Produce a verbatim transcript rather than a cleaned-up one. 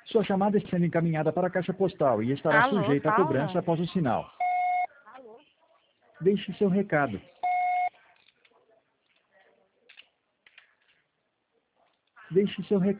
Sua chamada está sendo encaminhada para a caixa postal e estará Alô, sujeita a Paula? cobrança após o sinal. Deixe seu recado. Deixe seu recado.